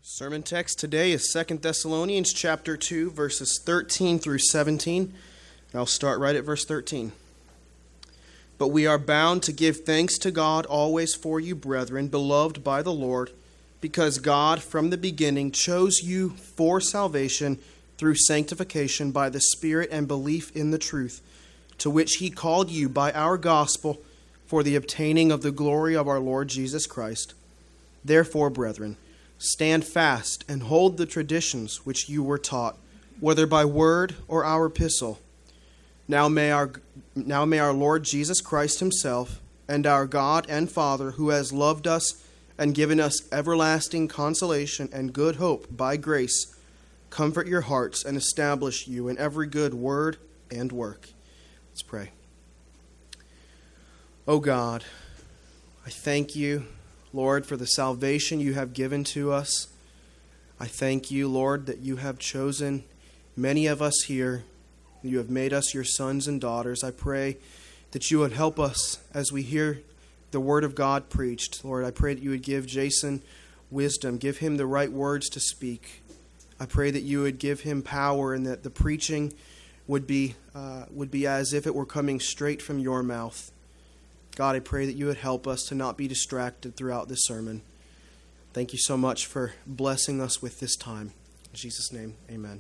Sermon text today is 2 Thessalonians chapter 2, verses 13 through 17. And I'll start right at verse 13. But we are bound to give thanks to God always for you, brethren, beloved by the Lord, because God from the beginning chose you for salvation through sanctification by the Spirit and belief in the truth, to which He called you by our gospel for the obtaining of the glory of our Lord Jesus Christ. Therefore, brethren, stand fast and hold the traditions which you were taught, whether by word or our epistle. Now may our Lord Jesus Christ Himself and our God and Father, who has loved us and given us everlasting consolation and good hope by grace, comfort your hearts and establish you in every good word and work. Let's pray. O God, I thank you, Lord, for the salvation you have given to us. I thank you, Lord, that you have chosen many of us here. You have made us your sons and daughters. I pray that you would help us as we hear the word of God preached. Lord, I pray that you would give Jason wisdom. Give him the right words to speak. I pray that you would give him power and that the preaching would be as if it were coming straight from your mouth. God, I pray that you would help us to not be distracted throughout this sermon. Thank you so much for blessing us with this time. In Jesus' name, amen.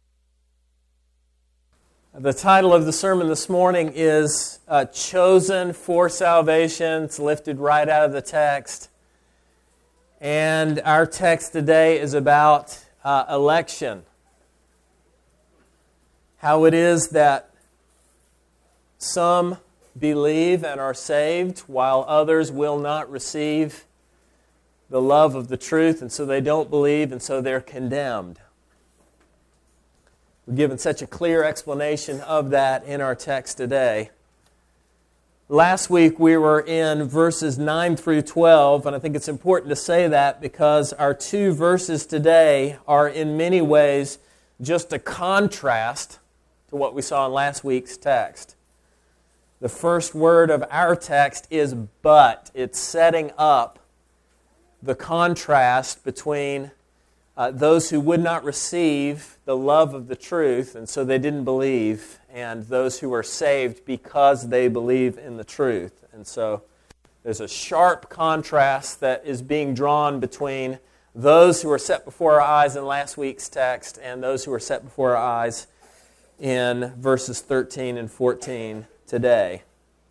The title of the sermon this morning is Chosen for Salvation. It's lifted right out of the text. And our text today is about election. How it is that some believe and are saved, while others will not receive the love of the truth, and so they don't believe, and so they're condemned. We're given such a clear explanation of that in our text today. Last week we were in verses 9 through 12, and I think it's important to say that because our two verses today are in many ways just a contrast to what we saw in last week's text. The first word of our text is but. It's setting up the contrast between those who would not receive the love of the truth, and so they didn't believe, and those who are saved because they believe in the truth. And so there's a sharp contrast that is being drawn between those who are set before our eyes in last week's text and those who are set before our eyes in verses 13 and 14 today.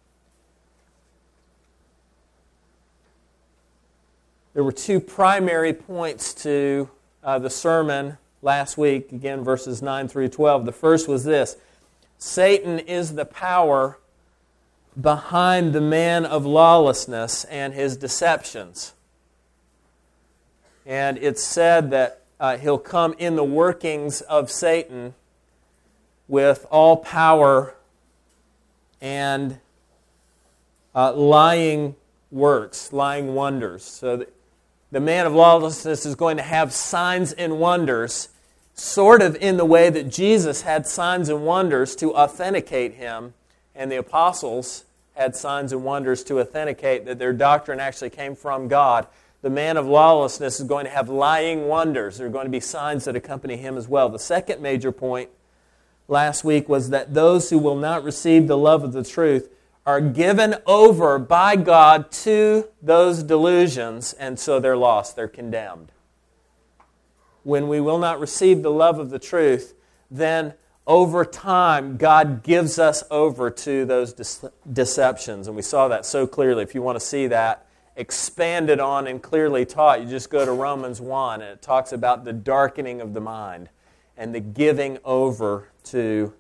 There were two primary points to the sermon last week, again, verses 9 through 12. The first was this: Satan is the power behind the man of lawlessness and his deceptions. And it's said that he'll come in the workings of Satan with all power and lying works, lying wonders. So the man of lawlessness is going to have signs and wonders, sort of in the way that Jesus had signs and wonders to authenticate him, and the apostles had signs and wonders to authenticate that their doctrine actually came from God. The man of lawlessness is going to have lying wonders. There are going to be signs that accompany him as well. The second major point last week was that those who will not receive the love of the truth are given over by God to those delusions, and so they're lost, they're condemned. When we will not receive the love of the truth, then over time, God gives us over to those deceptions, and we saw that so clearly. If you want to see that expanded on and clearly taught, you just go to Romans 1, and it talks about the darkening of the mind and the giving over to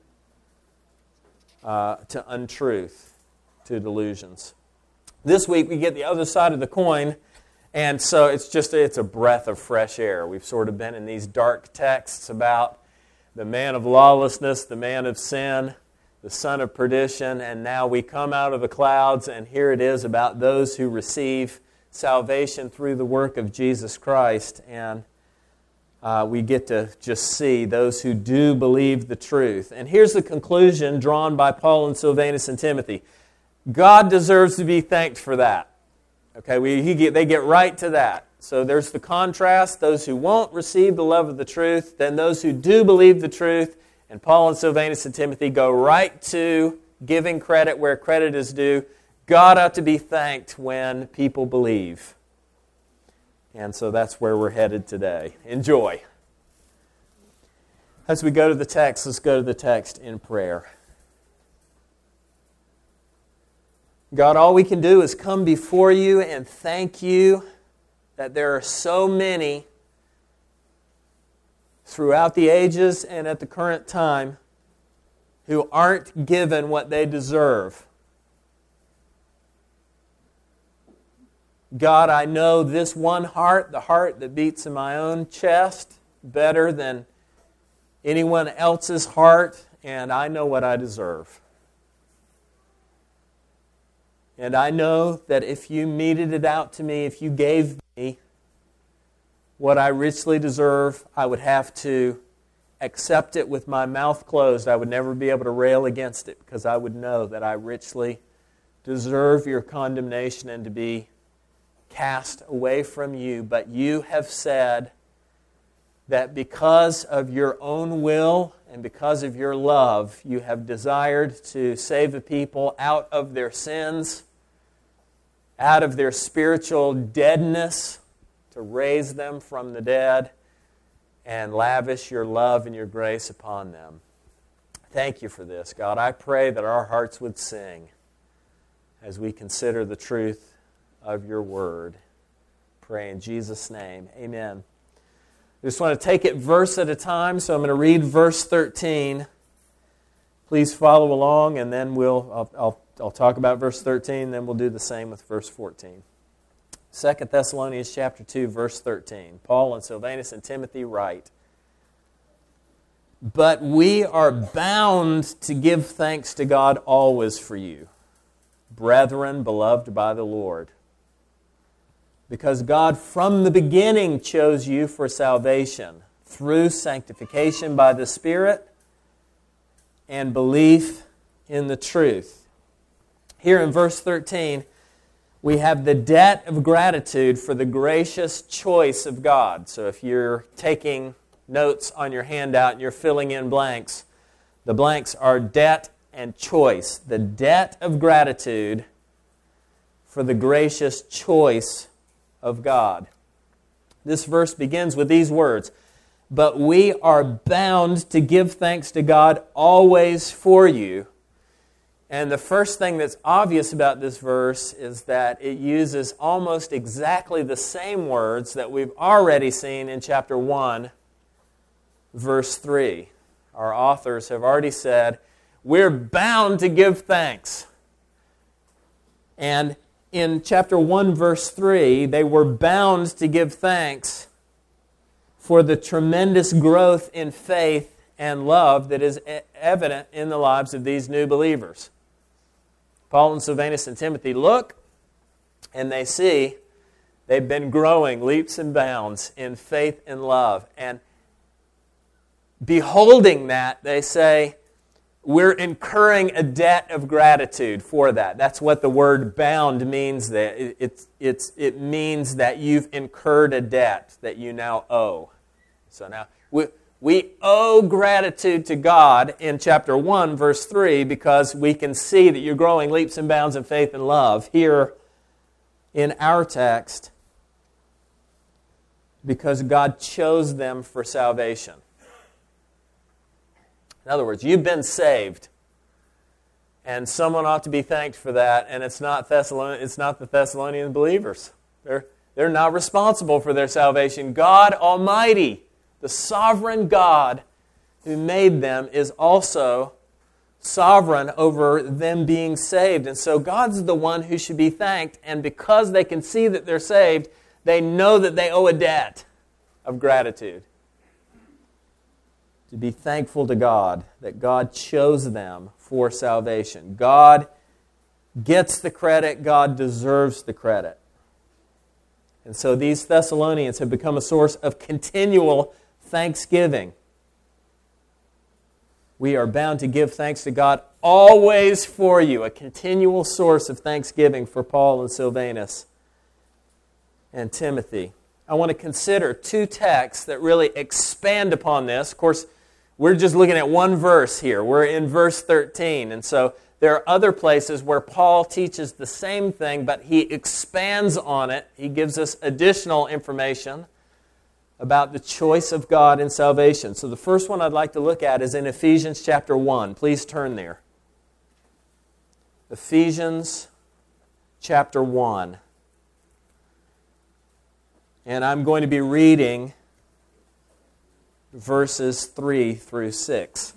untruth, to delusions. This week we get the other side of the coin, and so it's a breath of fresh air. We've sort of been in these dark texts about the man of lawlessness, the man of sin, the son of perdition, and now we come out of the clouds, and here it is about those who receive salvation through the work of Jesus Christ, and we get to just see those who do believe the truth. And here's the conclusion drawn by Paul and Silvanus and Timothy. God deserves to be thanked for that. Okay, they get right to that. So there's the contrast, those who won't receive the love of the truth, then those who do believe the truth, and Paul and Silvanus and Timothy go right to giving credit where credit is due. God ought to be thanked when people believe. And so that's where we're headed today. Enjoy. As we go to the text, let's go to the text in prayer. God, all we can do is come before you and thank you that there are so many throughout the ages and at the current time who aren't given what they deserve. God, I know this one heart, the heart that beats in my own chest, better than anyone else's heart, and I know what I deserve. And I know that if you meted it out to me, if you gave me what I richly deserve, I would have to accept it with my mouth closed. I would never be able to rail against it because I would know that I richly deserve your condemnation and to be cast away from you. But you have said that because of your own will and because of your love, you have desired to save a people out of their sins, out of their spiritual deadness, to raise them from the dead and lavish your love and your grace upon them. Thank you for this, God. I pray that our hearts would sing as we consider the truth of your word. Pray in Jesus' name. Amen. I just want to take it verse at a time, so I'm going to read verse 13. Please follow along, and then I'll talk about verse 13, then we'll do the same with verse 14. 2 Thessalonians chapter 2, verse 13. Paul and Silvanus and Timothy write, "But we are bound to give thanks to God always for you, brethren beloved by the Lord, because God from the beginning chose you for salvation through sanctification by the Spirit and belief in the truth." Here in verse 13, we have the debt of gratitude for the gracious choice of God. So if you're taking notes on your handout and you're filling in blanks, the blanks are debt and choice. The debt of gratitude for the gracious choice of God. This verse begins with these words, "But we are bound to give thanks to God always for you." And the first thing that's obvious about this verse is that it uses almost exactly the same words that we've already seen in chapter 1, verse 3. Our authors have already said, we're bound to give thanks. And in chapter 1, verse 3, they were bound to give thanks for the tremendous growth in faith and love that is evident in the lives of these new believers. Paul and Silvanus and Timothy look, and they see they've been growing leaps and bounds in faith and love. And beholding that, they say, we're incurring a debt of gratitude for that. That's what the word bound means there. It means that you've incurred a debt that you now owe. So now, we owe gratitude to God in chapter 1, verse 3, because we can see that you're growing leaps and bounds in faith and love here in our text because God chose them for salvation. In other words, you've been saved, and someone ought to be thanked for that, and it's not the Thessalonian believers. They're not responsible for their salvation. God Almighty, the sovereign God who made them, is also sovereign over them being saved. And so God's the one who should be thanked. And because they can see that they're saved, they know that they owe a debt of gratitude. To be thankful to God that God chose them for salvation. God gets the credit. God deserves the credit. And so these Thessalonians have become a source of continual thanksgiving. We are bound to give thanks to God always for you, a continual source of thanksgiving for Paul and Silvanus and Timothy. I want to consider two texts that really expand upon this. Of course, we're just looking at one verse here. We're in verse 13. And so there are other places where Paul teaches the same thing, but he expands on it. He gives us additional information about the choice of God in salvation. So the first one I'd like to look at is in Ephesians chapter 1. Please turn there. Ephesians chapter 1. And I'm going to be reading verses 3 through 6.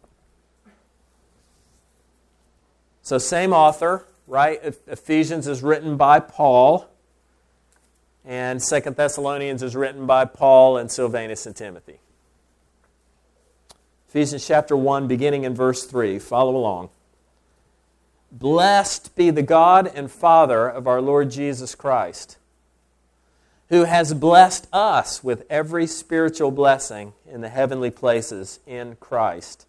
So same author, right? Ephesians is written by Paul, and 2 Thessalonians is written by Paul and Silvanus and Timothy. Ephesians chapter 1, beginning in verse 3. Follow along. Blessed be the God and Father of our Lord Jesus Christ, who has blessed us with every spiritual blessing in the heavenly places in Christ,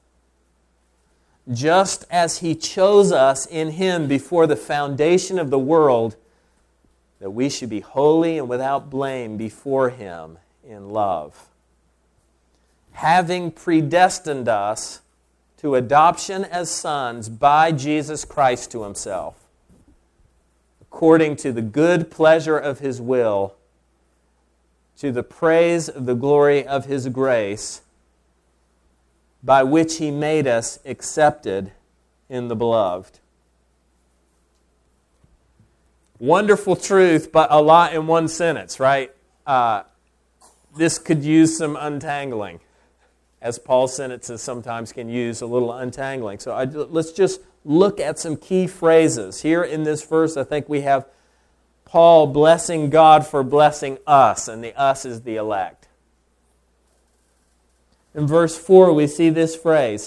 just as He chose us in Him before the foundation of the world, that we should be holy and without blame before Him in love, having predestined us to adoption as sons by Jesus Christ to Himself, according to the good pleasure of His will, to the praise of the glory of His grace, by which He made us accepted in the Beloved. Wonderful truth, but a lot in one sentence, right? This could use some untangling, as Paul's sentences sometimes can use a little untangling. So let's just look at some key phrases. Here in this verse, I think we have Paul blessing God for blessing us, and the us is the elect. In verse 4, we see this phrase,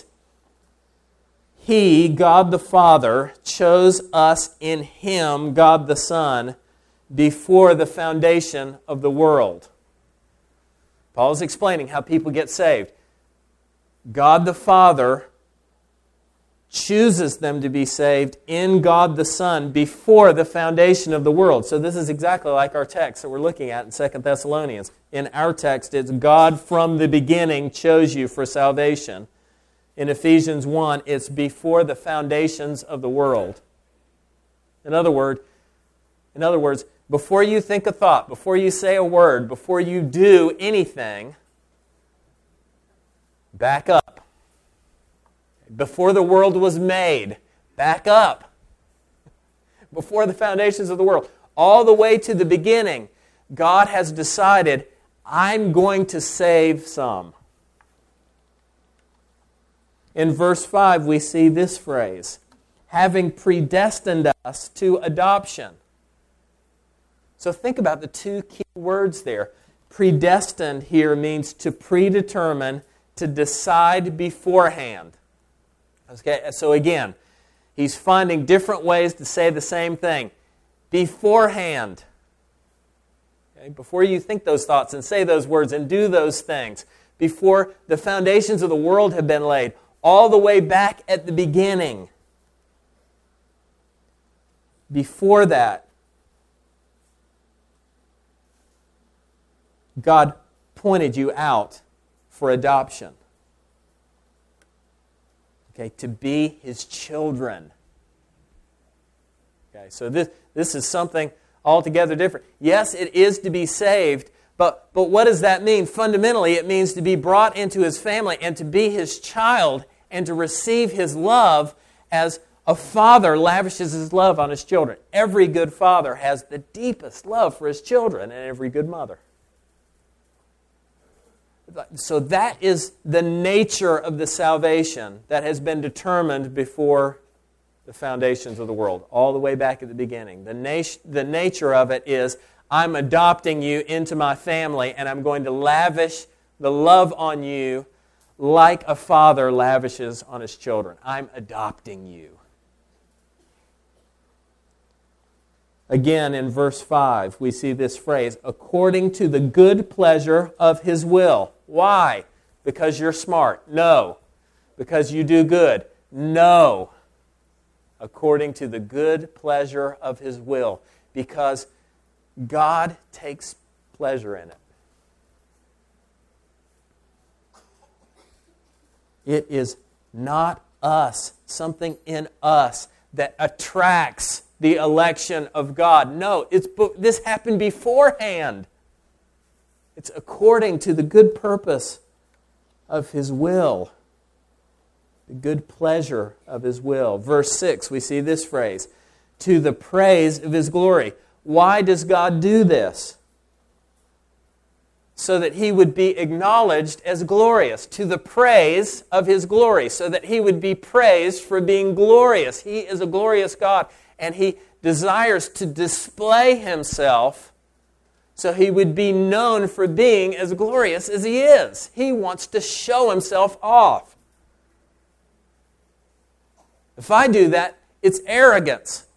He, God the Father, chose us in Him, God the Son, before the foundation of the world. Paul is explaining how people get saved. God the Father chooses them to be saved in God the Son before the foundation of the world. So this is exactly like our text that we're looking at in 2 Thessalonians. In our text, it's God from the beginning chose you for salvation. In Ephesians 1, it's before the foundations of the world. In other words, before you think a thought, before you say a word, before you do anything, back up. Before the world was made, back up. Before the foundations of the world, all the way to the beginning, God has decided, I'm going to save some. In verse 5, we see this phrase, having predestined us to adoption. So think about the two key words there. Predestined here means to predetermine, to decide beforehand. Okay, so again, he's finding different ways to say the same thing. Beforehand. Okay, before you think those thoughts and say those words and do those things. Before the foundations of the world have been laid. All the way back at the beginning. Before that, God pointed you out for adoption. Okay, to be His children. Okay, so this is something altogether different. Yes, it is to be saved, but what does that mean? Fundamentally, it means to be brought into His family and to be His child and to receive His love as a father lavishes his love on his children. Every good father has the deepest love for his children, and every good mother. So that is the nature of the salvation that has been determined before the foundations of the world, all the way back at the beginning. The nature of it is, I'm adopting you into my family, and I'm going to lavish the love on you like a father lavishes on his children. I'm adopting you. Again, in verse 5, we see this phrase, according to the good pleasure of His will. Why? Because you're smart? No. Because you do good? No. According to the good pleasure of His will. Because God takes pleasure in it. It is not us, something in us that attracts the election of God. No, this happened beforehand. It's according to the good purpose of His will, the good pleasure of His will. Verse 6, we see this phrase, to the praise of His glory. Why does God do this? So that He would be acknowledged as glorious, to the praise of His glory, so that He would be praised for being glorious. He is a glorious God, and He desires to display Himself so He would be known for being as glorious as He is. He wants to show Himself off. If I do that, it's arrogance.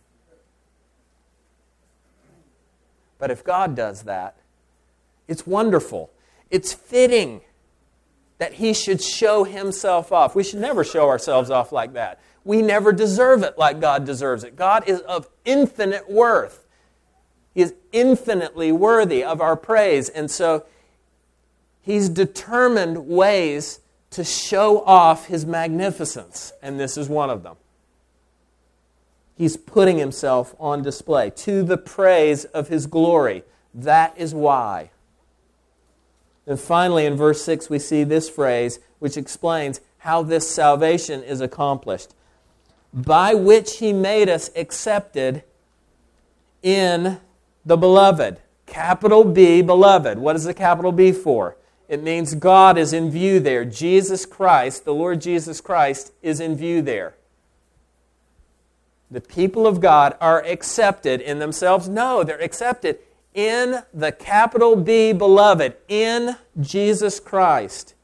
But if God does that, it's wonderful. It's fitting that He should show Himself off. We should never show ourselves off like that. We never deserve it like God deserves it. God is of infinite worth. He is infinitely worthy of our praise. And so He's determined ways to show off His magnificence. And this is one of them. He's putting Himself on display to the praise of His glory. That is why. And finally, in verse 6, we see this phrase which explains how this salvation is accomplished. By which He made us accepted in the Beloved. Capital B, Beloved. What is the capital B for? It means God is in view there. Jesus Christ, the Lord Jesus Christ, is in view there. The people of God are accepted in themselves? No, they're accepted in the capital B, Beloved, in Jesus Christ.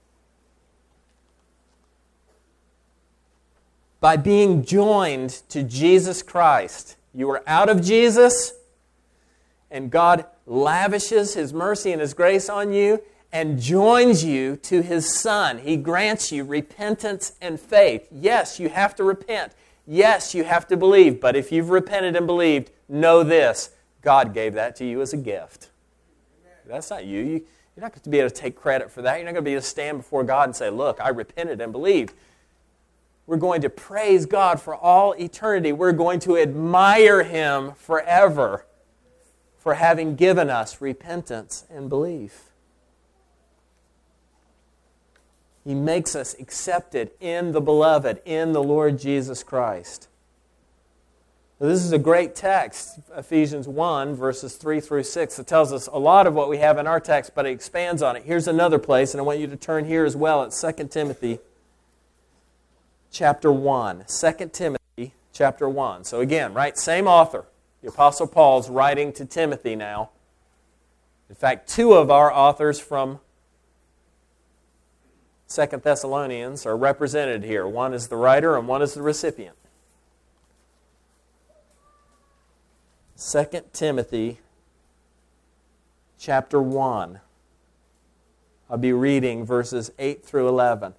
By being joined to Jesus Christ. You are out of Jesus, and God lavishes His mercy and His grace on you and joins you to His Son. He grants you repentance and faith. Yes, you have to repent. Yes, you have to believe. But if you've repented and believed, know this. God gave that to you as a gift. That's not you. You're not going to be able to take credit for that. You're not going to be able to stand before God and say, look, I repented and believed. We're going to praise God for all eternity. We're going to admire Him forever for having given us repentance and belief. He makes us accepted in the Beloved, in the Lord Jesus Christ. Now, this is a great text, Ephesians 1, verses 3 through 6. It tells us a lot of what we have in our text, but it expands on it. Here's another place, and I want you to turn here as well at 2 Timothy chapter 1. 2 Timothy chapter 1. So again, right, same author. The Apostle Paul's writing to Timothy now. In fact, two of our authors from 2 Thessalonians are represented here. One is the writer and one is the recipient. 2 Timothy chapter 1. I'll be reading verses 8 through 11.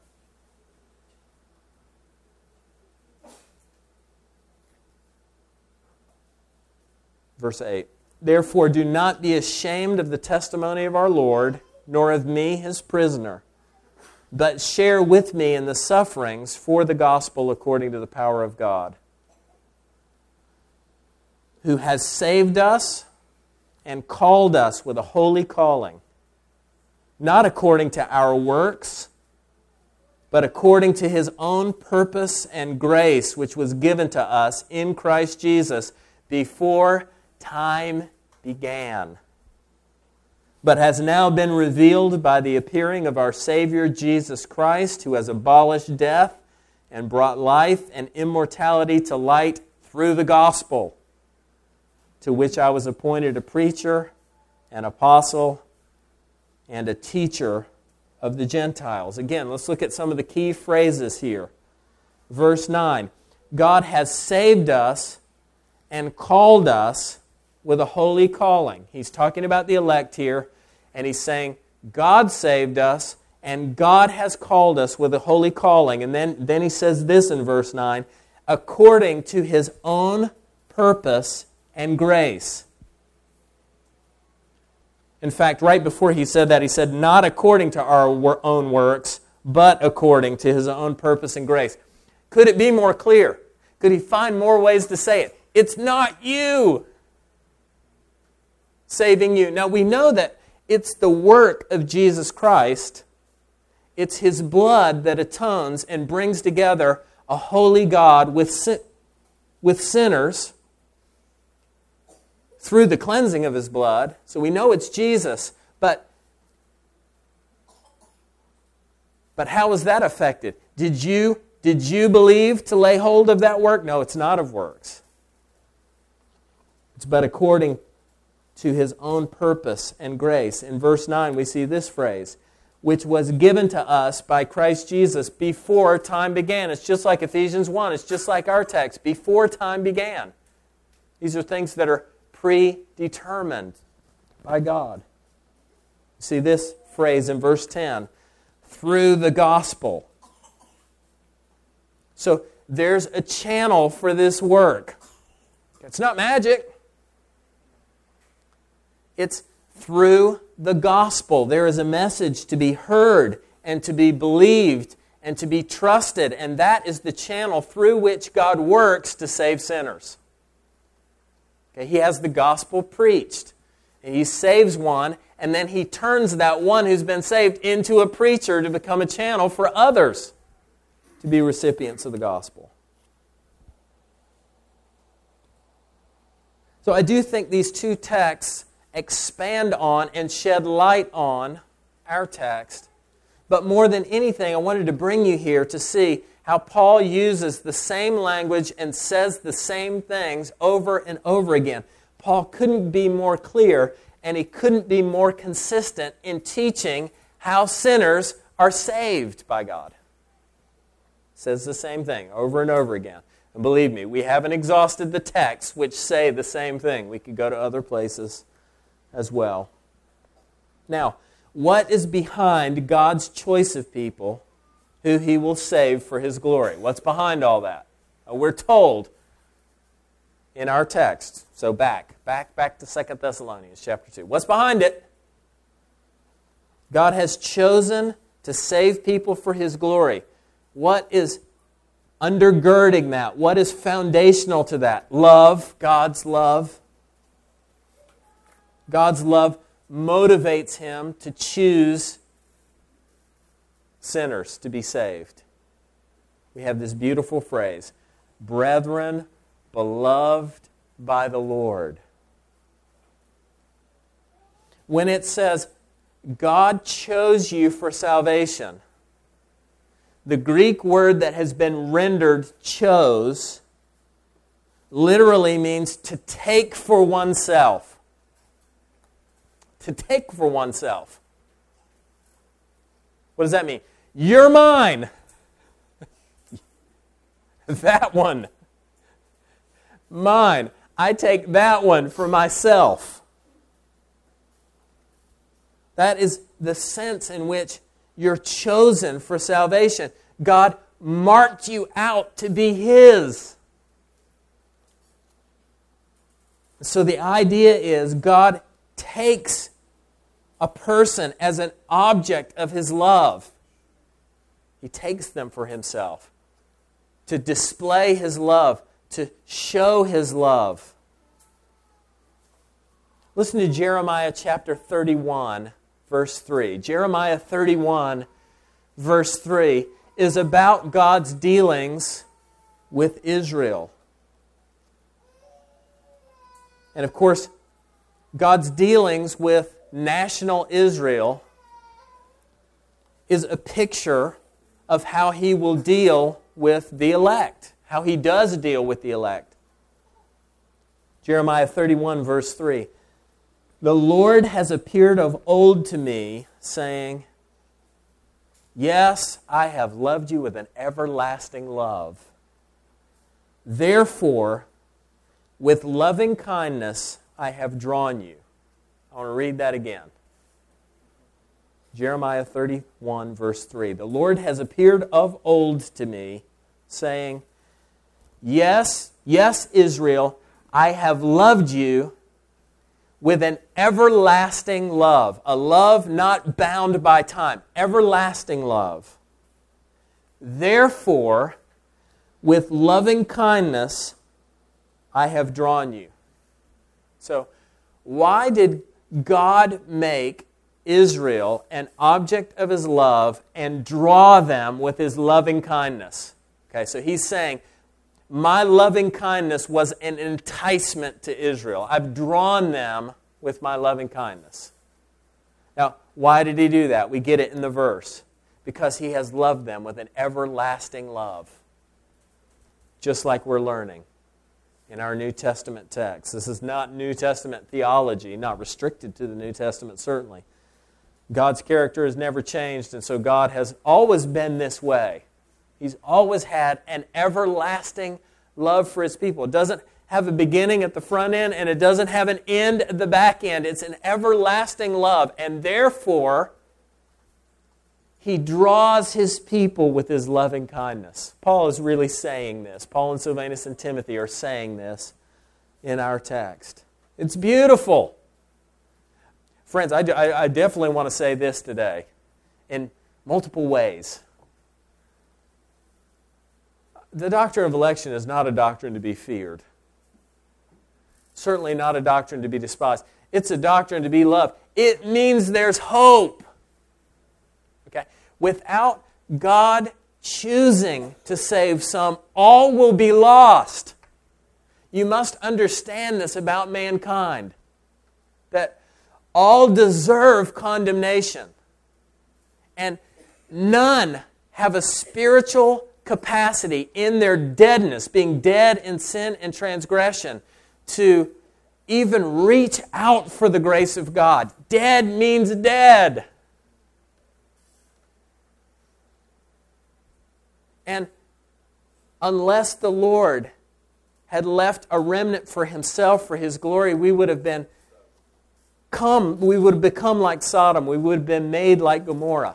Verse 8. Therefore do not be ashamed of the testimony of our Lord, nor of me his prisoner, but share with me in the sufferings for the gospel according to the power of God, who has saved us and called us with a holy calling, not according to our works, but according to His own purpose and grace, which was given to us in Christ Jesus before time began, but has now been revealed by the appearing of our Savior Jesus Christ, who has abolished death and brought life and immortality to light through the gospel, to which I was appointed a preacher, an apostle, and a teacher of the Gentiles. Again, let's look at some of the key phrases here. Verse 9, God has saved us and called us with a holy calling. He's talking about the elect here, and he's saying, God saved us, and God has called us with a holy calling. And then he says this in verse 9, according to His own purpose and grace. In fact, right before he said that, he said, not according to our own works, but according to his own purpose and grace. Could it be more clear? Could he find more ways to say it? It's not you saving you. Now, we know that it's the work of Jesus Christ. It's his blood that atones and brings together a holy God with sinners through the cleansing of his blood. So we know it's Jesus. But how was that affected? Did you believe to lay hold of that work? No, it's not of works. It's but according to his own purpose and grace. In verse 9 we see this phrase, which was given to us by Christ Jesus before time began. It's just like Ephesians 1. It's just like our text, before time began. These are things that are predetermined by God. You see this phrase in verse 10, through the gospel. So there's a channel for this work. It's not magic. It's through the gospel. There is a message to be heard and to be believed and to be trusted, and that is the channel through which God works to save sinners. Okay, he has the gospel preached. He saves one, and then he turns that one who's been saved into a preacher to become a channel for others to be recipients of the gospel. So I do think these two texts expand on and shed light on our text. But more than anything, I wanted to bring you here to see how Paul uses the same language and says the same things over and over again. Paul couldn't be more clear, and he couldn't be more consistent in teaching how sinners are saved by God. Says the same thing over and over again. And believe me, we haven't exhausted the texts which say the same thing. We could go to other places as well. Now, what is behind God's choice of people who he will save for his glory? What's behind all that? We're told in our text. So back to 2 Thessalonians chapter 2. What's behind it? God has chosen to save people for his glory. What is undergirding that? What is foundational to that? Love, God's love. God's love motivates him to choose sinners to be saved. We have this beautiful phrase, brethren, beloved by the Lord. When it says, God chose you for salvation, the Greek word that has been rendered chose literally means to take for oneself. To take for oneself. What does that mean? You're mine. That one. Mine. I take that one for myself. That is the sense in which you're chosen for salvation. God marked you out to be his. So the idea is God takes a person as an object of his love. He takes them for himself to display his love, to show his love. Listen to Jeremiah chapter 31, verse 3. Jeremiah 31, verse 3 is about God's dealings with Israel. And of course, God's dealings with national Israel is a picture of how he will deal with the elect, how he does deal with the elect. Jeremiah 31, verse 3. The Lord has appeared of old to me, saying, yes, I have loved you with an everlasting love. Therefore, with loving kindness I have drawn you. I want to read that again. Jeremiah 31, verse 3. The Lord has appeared of old to me, saying, yes, Israel, I have loved you with an everlasting love, a love not bound by time, everlasting love. Therefore, with loving kindness, I have drawn you. So, why did God make Israel an object of His love and draw them with His loving kindness? Okay, so He's saying, my loving kindness was an enticement to Israel. I've drawn them with my loving kindness. Now, why did He do that? We get it in the verse. Because He has loved them with an everlasting love. Just like we're learning in our New Testament text. This is not New Testament theology, not restricted to the New Testament, certainly. God's character has never changed, and so God has always been this way. He's always had an everlasting love for His people. It doesn't have a beginning at the front end, and it doesn't have an end at the back end. It's an everlasting love, and therefore, He draws His people with His loving kindness. Paul is really saying this. Paul and Silvanus and Timothy are saying this in our text. It's beautiful. Friends, I definitely want to say this today in multiple ways. The doctrine of election is not a doctrine to be feared. Certainly not a doctrine to be despised. It's a doctrine to be loved. It means there's hope. Okay? Without God choosing to save some, all will be lost. You must understand this about mankind, that all deserve condemnation, and none have a spiritual capacity in their deadness, being dead in sin and transgression, to even reach out for the grace of God. Dead means dead. And unless the Lord had left a remnant for Himself, for His glory, we would have become like Sodom. We would have been made like Gomorrah.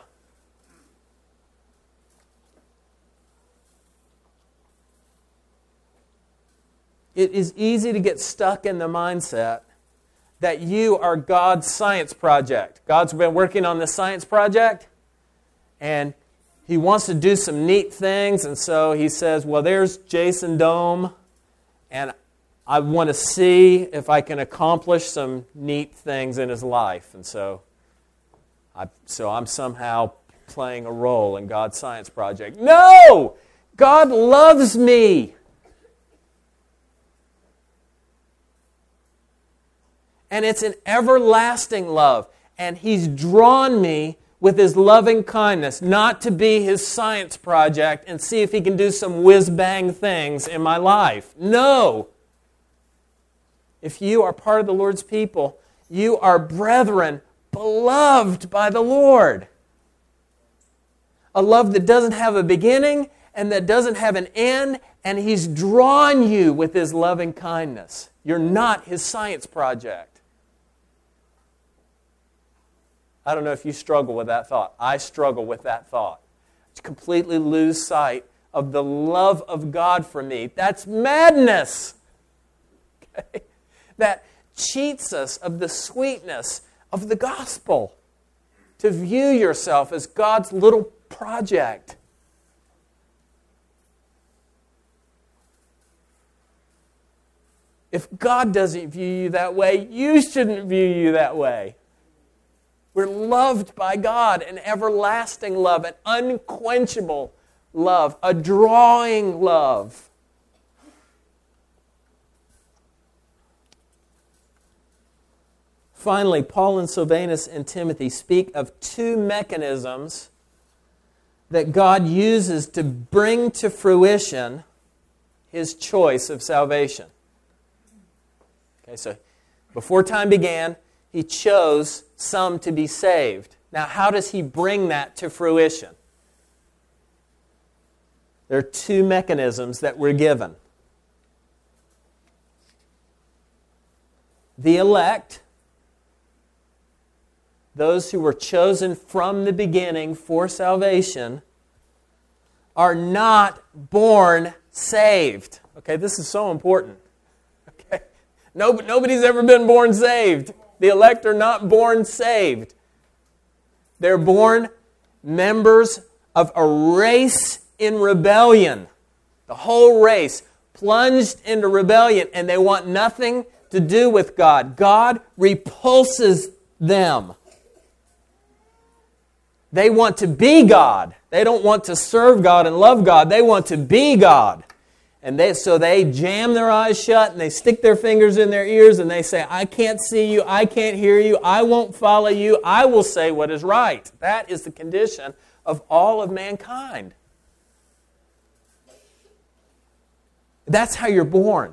It is easy to get stuck in the mindset that you are God's science project. God's been working on this science project, and He wants to do some neat things, and so He says, well, there's Jason Dome, and I want to see if I can accomplish some neat things in his life. And so I'm somehow playing a role in God's science project. No! God loves me. And it's an everlasting love. And He's drawn me with His loving kindness, not to be His science project and see if He can do some whiz-bang things in my life. No! If you are part of the Lord's people, you are brethren, beloved by the Lord. A love that doesn't have a beginning and that doesn't have an end, and He's drawn you with His loving kindness. You're not His science project. I don't know if you struggle with that thought. I struggle with that thought. To completely lose sight of the love of God for me. That's madness. Okay? That cheats us of the sweetness of the gospel. To view yourself as God's little project. If God doesn't view you that way, you shouldn't view you that way. We're loved by God, an everlasting love, an unquenchable love, a drawing love. Finally, Paul and Silvanus and Timothy speak of two mechanisms that God uses to bring to fruition His choice of salvation. Okay, so before time began, He chose some to be saved. Now, how does He bring that to fruition? There are two mechanisms that we're given. The elect, those who were chosen from the beginning for salvation, are not born saved. Okay, this is so important. Okay, Nobody's ever been born saved. The elect are not born saved. They're born members of a race in rebellion. The whole race plunged into rebellion, and they want nothing to do with God. God repulses them. They want to be God. They don't want to serve God and love God. They want to be God. And so they jam their eyes shut and they stick their fingers in their ears and they say, I can't see you, I can't hear you, I won't follow you, I will say what is right. That is the condition of all of mankind. That's how you're born.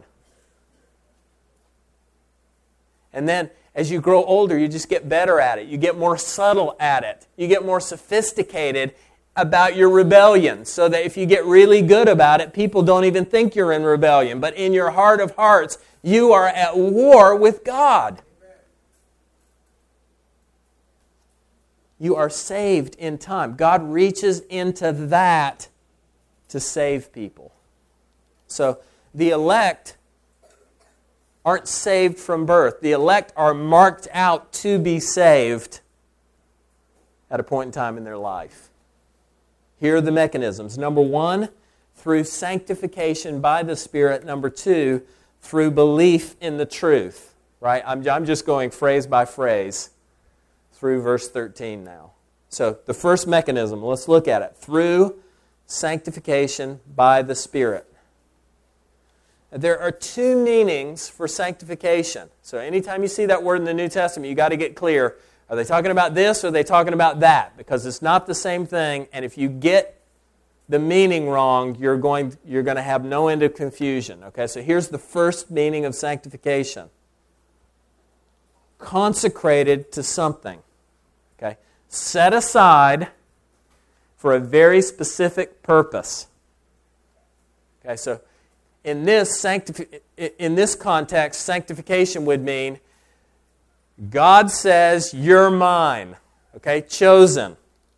And then as you grow older, you just get better at it. You get more subtle at it. You get more sophisticated about your rebellion, so that if you get really good about it, people don't even think you're in rebellion. But in your heart of hearts, you are at war with God. You are saved in time. God reaches into that to save people. So the elect aren't saved from birth. The elect are marked out to be saved at a point in time in their life. Here are the mechanisms. Number one, through sanctification by the Spirit. Number two, through belief in the truth. Right? I'm just going phrase by phrase through verse 13 now. So the first mechanism, let's look at it. Through sanctification by the Spirit. There are two meanings for sanctification. So anytime you see that word in the New Testament, you've got to get clear. Are they talking about this or are they talking about that? Because it's not the same thing, and if you get the meaning wrong, you're going to have no end of confusion. Okay, so here's the first meaning of sanctification. Consecrated to something. Okay, set aside for a very specific purpose. Okay, so in this context, sanctification would mean God says, you're mine. Okay, chosen.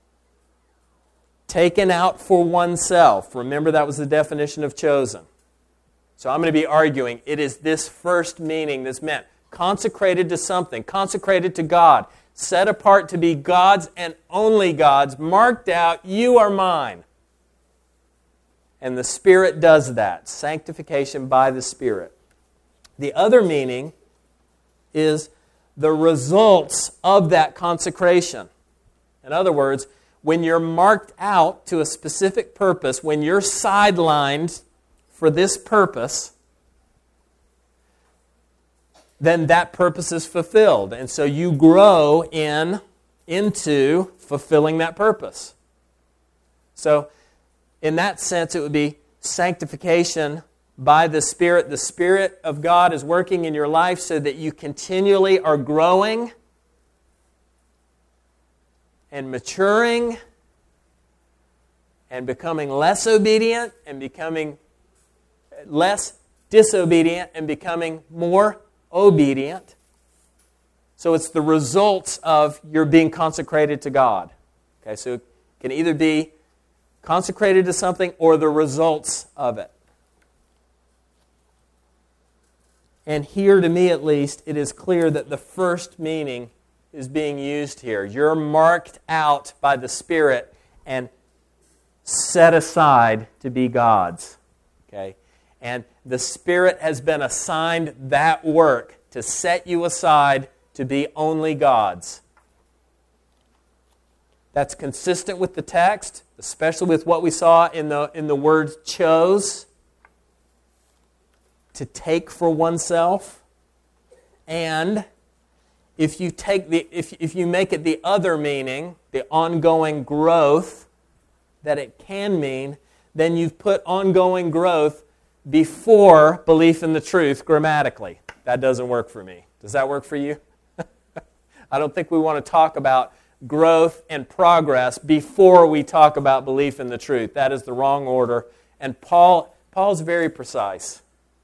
Taken out for oneself. Remember, that was the definition of chosen. So I'm going to be arguing it is this first meaning that's meant. Consecrated to something. Consecrated to God. Set apart to be God's and only God's. Marked out, you are mine. And the Spirit does that. Sanctification by the Spirit. The other meaning is the results of that consecration. In other words, when you're marked out to a specific purpose, when you're sidelined for this purpose, then that purpose is fulfilled. And so you grow into fulfilling that purpose. So in that sense, it would be sanctification by the Spirit. The Spirit of God is working in your life so that you continually are growing and maturing and becoming less obedient and becoming less disobedient and becoming more obedient. So it's the results of your being consecrated to God. Okay, so it can either be consecrated to something or the results of it. And here, to me at least, it is clear that the first meaning is being used here. You're marked out by the Spirit and set aside to be God's. Okay? And the Spirit has been assigned that work to set you aside to be only God's. That's consistent with the text, especially with what we saw in the word chose. To take for oneself, and if you make it the other meaning, the ongoing growth that it can mean, then you've put ongoing growth before belief in the truth grammatically. That doesn't work for me. Does that work for you? I don't think we want to talk about growth and progress before we talk about belief in the truth. That is the wrong order, and Paul's very precise.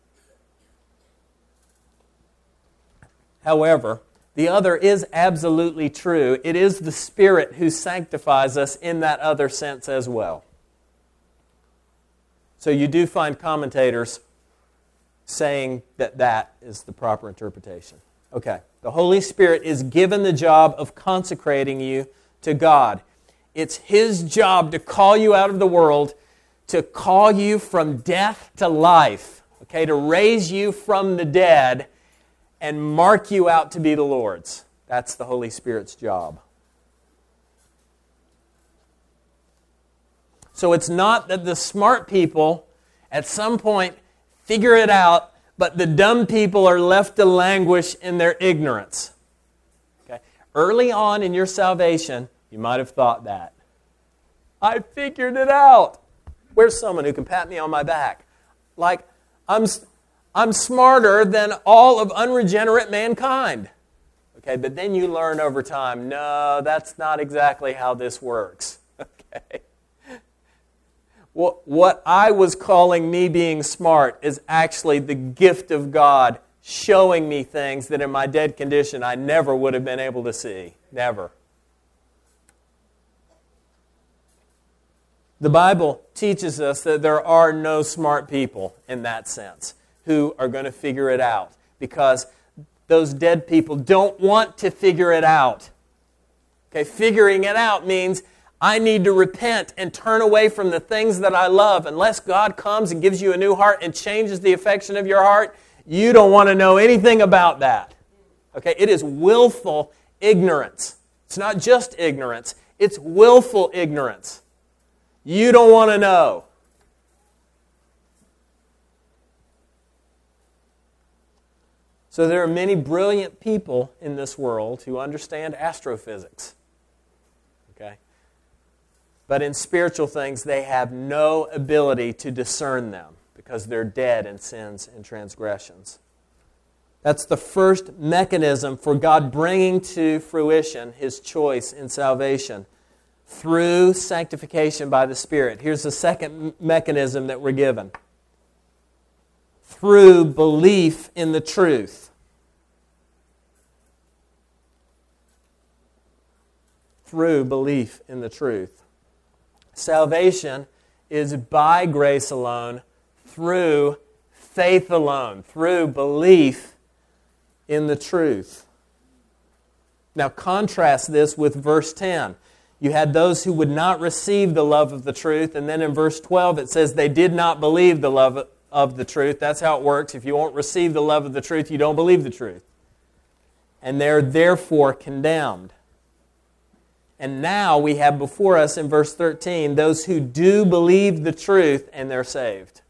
However, the other is absolutely true. It is the Spirit who sanctifies us in that other sense as well. So you do find commentators saying that that is the proper interpretation. Okay, the Holy Spirit is given the job of consecrating you to God. It's His job to call you out of the world, to call you from death to life, okay, to raise you from the dead and mark you out to be the Lord's. That's the Holy Spirit's job. So it's not that the smart people at some point figure it out, but the dumb people are left to languish in their ignorance. Okay? Early on in your salvation, you might have thought that. I figured it out. Where's someone who can pat me on my back? Like, I'm smarter than all of unregenerate mankind. Okay, but then you learn over time, no, that's not exactly how this works. Okay. What I was calling me being smart is actually the gift of God showing me things that in my dead condition I never would have been able to see. Never. The Bible teaches us that there are no smart people in that sense who are going to figure it out, because those dead people don't want to figure it out. Okay, figuring it out means I need to repent and turn away from the things that I love. Unless God comes and gives you a new heart and changes the affection of your heart, you don't want to know anything about that. Okay, it is willful ignorance. It's not just ignorance, it's willful ignorance. You don't want to know. So there are many brilliant people in this world who understand astrophysics. Okay? But in spiritual things, they have no ability to discern them because they're dead in sins and transgressions. That's the first mechanism for God bringing to fruition His choice in salvation through sanctification by the Spirit. Here's the second mechanism that we're given. Through belief in the truth. Through belief in the truth. Salvation is by grace alone, through faith alone, through belief in the truth. Now contrast this with verse 10. You had those who would not receive the love of the truth, and then in verse 12 it says they did not believe the love of the truth. That's how it works. If you won't receive the love of the truth, you don't believe the truth. And they're therefore condemned. And now we have before us in verse 13 those who do believe the truth and they're saved.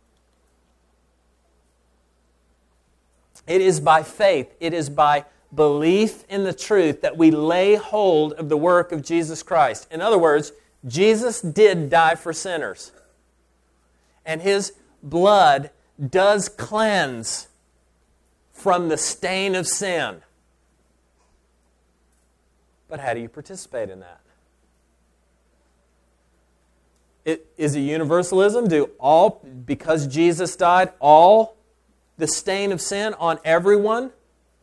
It is by faith, it is by belief in the truth that we lay hold of the work of Jesus Christ. In other words, Jesus did die for sinners. And His blood does cleanse from the stain of sin. But how do you participate in that? Is it universalism? Because Jesus died, all the stain of sin on everyone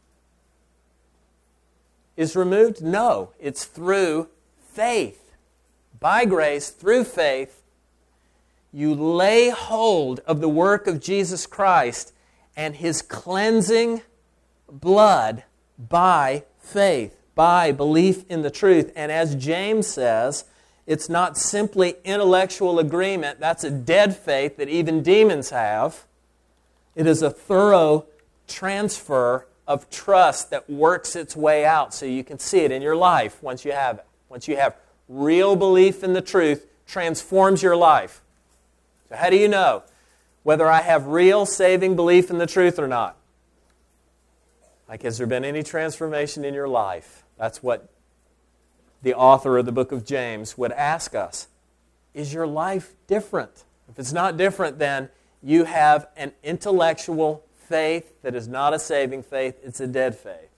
is removed? No, it's through faith. By grace, through faith, you lay hold of the work of Jesus Christ and His cleansing blood by faith, by belief in the truth. And as James says, it's not simply intellectual agreement. That's a dead faith that even demons have. It is a thorough transfer of trust that works its way out so you can see it in your life once you have it. Once you have real belief in the truth, transforms your life. So how do you know whether I have real saving belief in the truth or not? Like, has there been any transformation in your life? That's what the author of the book of James would ask us. Is your life different? If it's not different, then you have an intellectual faith that is not a saving faith. It's a dead faith.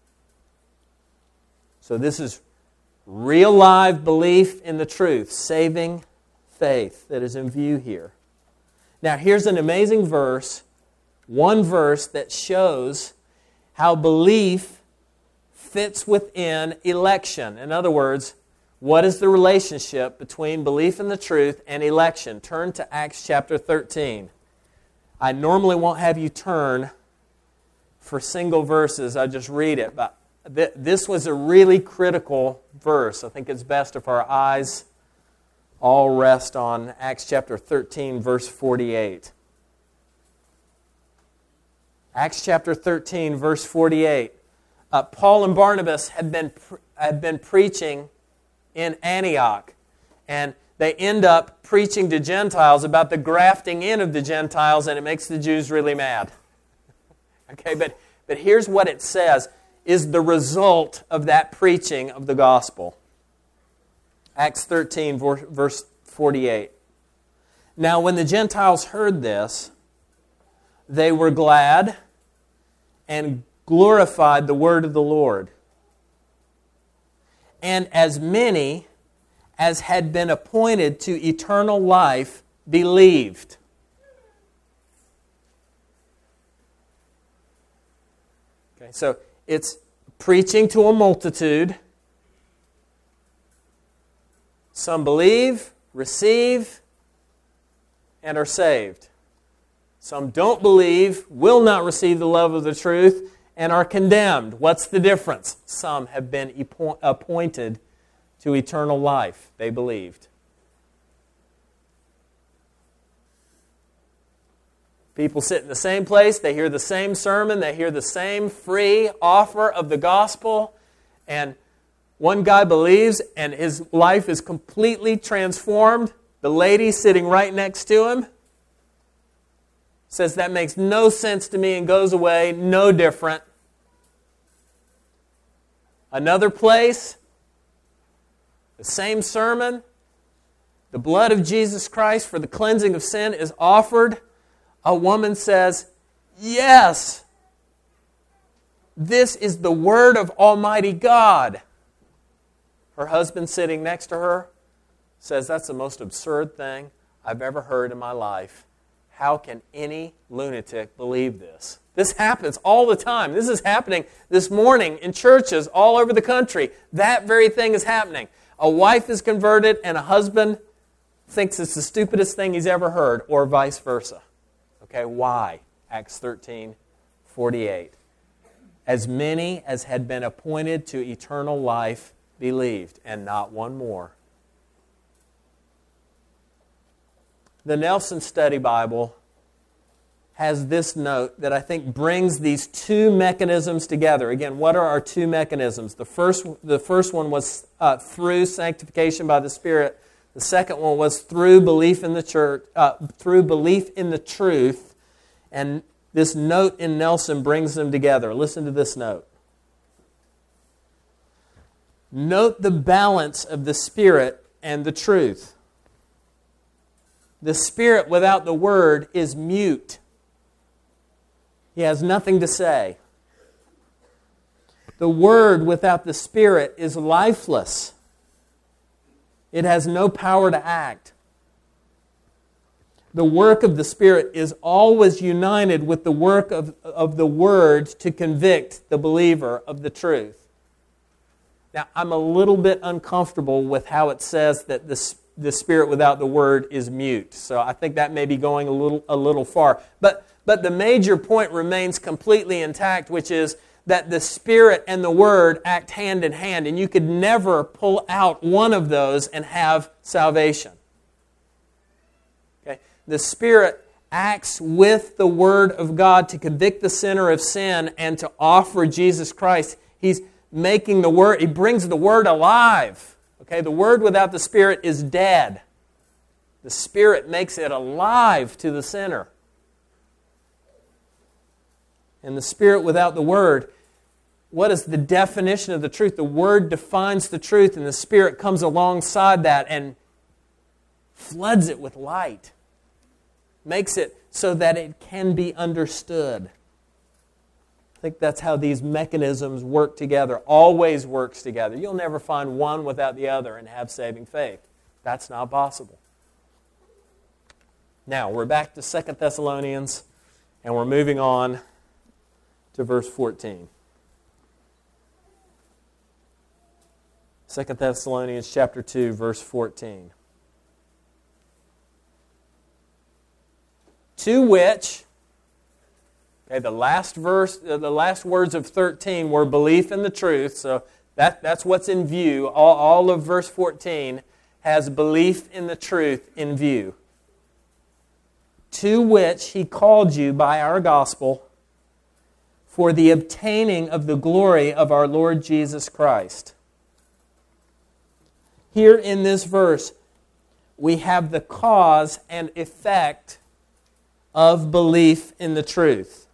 So this is real live belief in the truth, saving faith that is in view here. Now here's an amazing verse, one verse that shows how belief fits within election. In other words, what is the relationship between belief in the truth and election? Turn to Acts chapter 13. I normally won't have you turn for single verses. I just read it. But this was a really critical verse. I think it's best if our eyes all rest on Acts chapter 13, verse 48. Acts chapter 13, verse 48. Paul and Barnabas had been preaching in Antioch, and they end up preaching to Gentiles about the grafting in of the Gentiles, and it makes the Jews really mad. Okay, but here's what it says is the result of that preaching of the gospel. Acts 13, verse 48. Now, when the Gentiles heard this, they were glad and glorified the word of the Lord. And as many as had been appointed to eternal life believed. Okay, so it's preaching to a multitude. Some believe, receive, and are saved. Some don't believe, will not receive the love of the truth, and are condemned. What's the difference? Some have been appointed to eternal life. They believed. People sit in the same place, they hear the same sermon, they hear the same free offer of the gospel, and one guy believes and his life is completely transformed. The lady sitting right next to him says, that makes no sense to me, and goes away, no different. Another place, the same sermon, the blood of Jesus Christ for the cleansing of sin is offered. A woman says, yes, this is the word of Almighty God. Her husband sitting next to her says, that's the most absurd thing I've ever heard in my life. How can any lunatic believe this? This happens all the time. This is happening this morning in churches all over the country. That very thing is happening. A wife is converted and a husband thinks it's the stupidest thing he's ever heard, or vice versa. Okay, why? Acts 13:48. As many as had been appointed to eternal life believed, and not one more. The Nelson Study Bible has this note that I think brings these two mechanisms together. Again, what are our two mechanisms? The first one was through sanctification by the Spirit. The second one was through belief in the church, through belief in the truth. And this note in Nelson brings them together. Listen to this note. Note the balance of the Spirit and the truth. The Spirit without the Word is mute. He has nothing to say. The Word without the Spirit is lifeless. It has no power to act. The work of the Spirit is always united with the work of the Word to convict the believer of the truth. Now, I'm a little bit uncomfortable with how it says that the Spirit without the Word is mute. So I think that may be going a little far. But the major point remains completely intact, which is that the Spirit and the Word act hand in hand, and you could never pull out one of those and have salvation. Okay? The Spirit acts with the Word of God to convict the sinner of sin and to offer Jesus Christ. He's making the Word, He brings the Word alive. Okay? The Word without the Spirit is dead. The Spirit makes it alive to the sinner. And the Spirit without the Word, what is the definition of the truth? The Word defines the truth, and the Spirit comes alongside that and floods it with light. Makes it so that it can be understood. I think that's how these mechanisms work together, always works together. You'll never find one without the other and have saving faith. That's not possible. Now, we're back to 2 Thessalonians, and we're moving on to verse 14. 2 Thessalonians chapter 2, verse 14. To which Okay, the last words of 13 were belief in the truth, so that's what's in view. All of verse 14 has belief in the truth in view. To which He called you by our gospel for the obtaining of the glory of our Lord Jesus Christ. Here in this verse, we have the cause and effect of belief in the truth.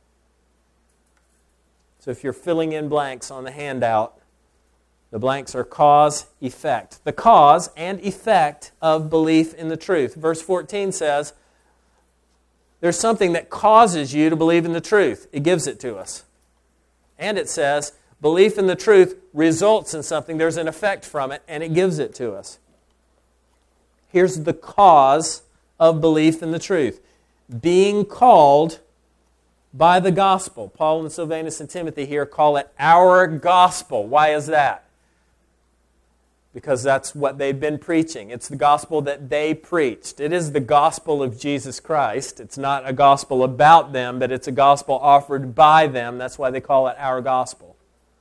So if you're filling in blanks on the handout, the blanks are cause, effect. The cause and effect of belief in the truth. Verse 14 says, there's something that causes you to believe in the truth. It gives it to us. And it says, belief in the truth results in something. There's an effect from it, and it gives it to us. Here's the cause of belief in the truth. Being called by the gospel. Paul and Silvanus and Timothy here call it our gospel. Why is that? Because that's what they've been preaching. It's the gospel that they preached. It is the gospel of Jesus Christ. It's not a gospel about them, but it's a gospel offered by them. That's why they call it our gospel.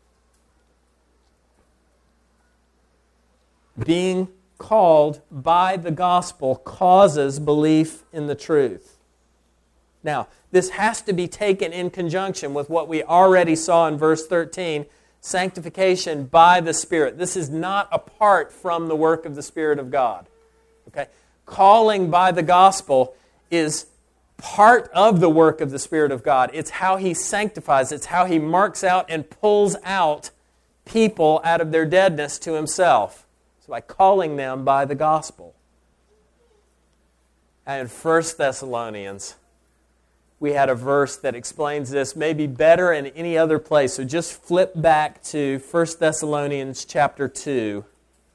Being called by the gospel causes belief in the truth. Now, this has to be taken in conjunction with what we already saw in verse 13, sanctification by the Spirit. This is not apart from the work of the Spirit of God. Okay? Calling by the gospel is part of the work of the Spirit of God. It's how He sanctifies. It's how He marks out and pulls out people out of their deadness to Himself. So by calling them by the gospel. And in 1 Thessalonians, we had a verse that explains this maybe better in any other place. So just flip back to 1 Thessalonians chapter 2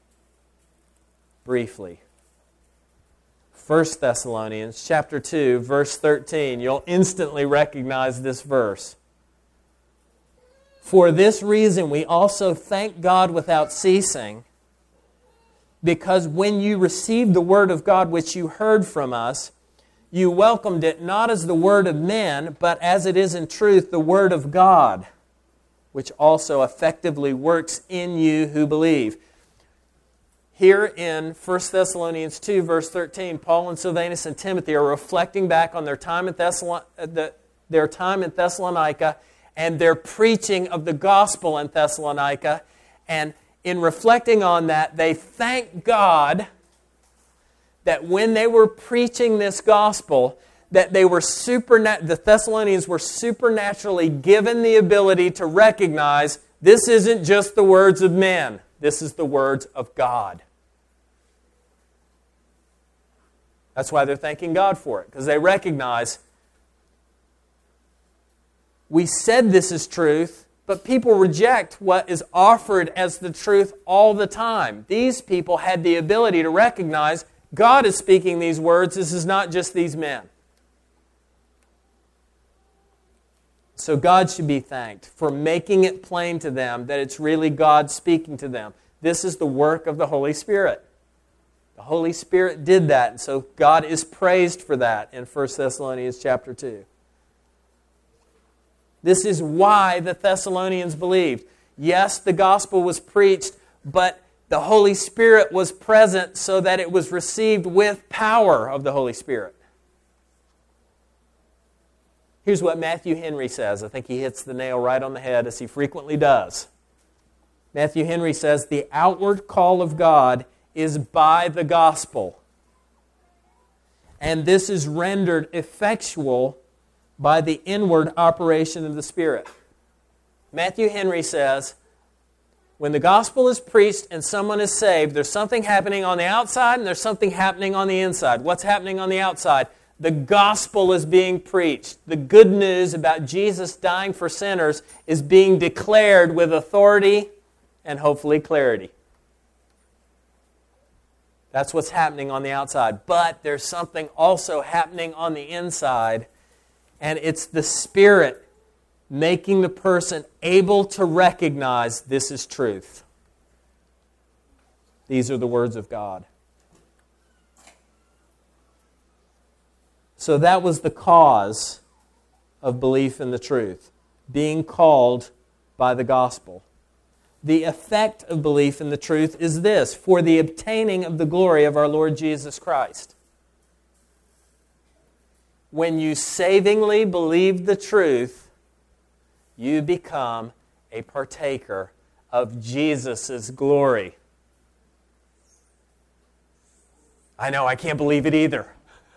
briefly. 1 Thessalonians chapter 2, verse 13. You'll instantly recognize this verse. For this reason we also thank God without ceasing, because when you received the word of God which you heard from us, you welcomed it not as the word of men, but as it is in truth the word of God, which also effectively works in you who believe. Here in 1 Thessalonians 2, verse 13, Paul and Silvanus and Timothy are reflecting back on their time in Thessalonica and their preaching of the gospel in Thessalonica. And in reflecting on that, they thank God that when they were preaching this gospel, that the Thessalonians were supernaturally given the ability to recognize this isn't just the words of men, this is the words of God. That's why they're thanking God for it, because they recognize we said this is truth, but people reject what is offered as the truth all the time. These people had the ability to recognize God is speaking these words. This is not just these men. So God should be thanked for making it plain to them that it's really God speaking to them. This is the work of the Holy Spirit. The Holy Spirit did that, and so God is praised for that in 1 Thessalonians chapter 2. This is why the Thessalonians believed. Yes, the gospel was preached, but the Holy Spirit was present so that it was received with power of the Holy Spirit. Here's what Matthew Henry says. I think he hits the nail right on the head, as he frequently does. Matthew Henry says, the outward call of God is by the gospel, and this is rendered effectual by the inward operation of the Spirit. Matthew Henry says, when the gospel is preached and someone is saved, there's something happening on the outside and there's something happening on the inside. What's happening on the outside? The gospel is being preached. The good news about Jesus dying for sinners is being declared with authority and hopefully clarity. That's what's happening on the outside. But there's something also happening on the inside, and it's the Spirit making the person able to recognize this is truth. These are the words of God. So that was the cause of belief in the truth, being called by the gospel. The effect of belief in the truth is this: for the obtaining of the glory of our Lord Jesus Christ. When you savingly believe the truth, you become a partaker of Jesus' glory. I know, I can't believe it either.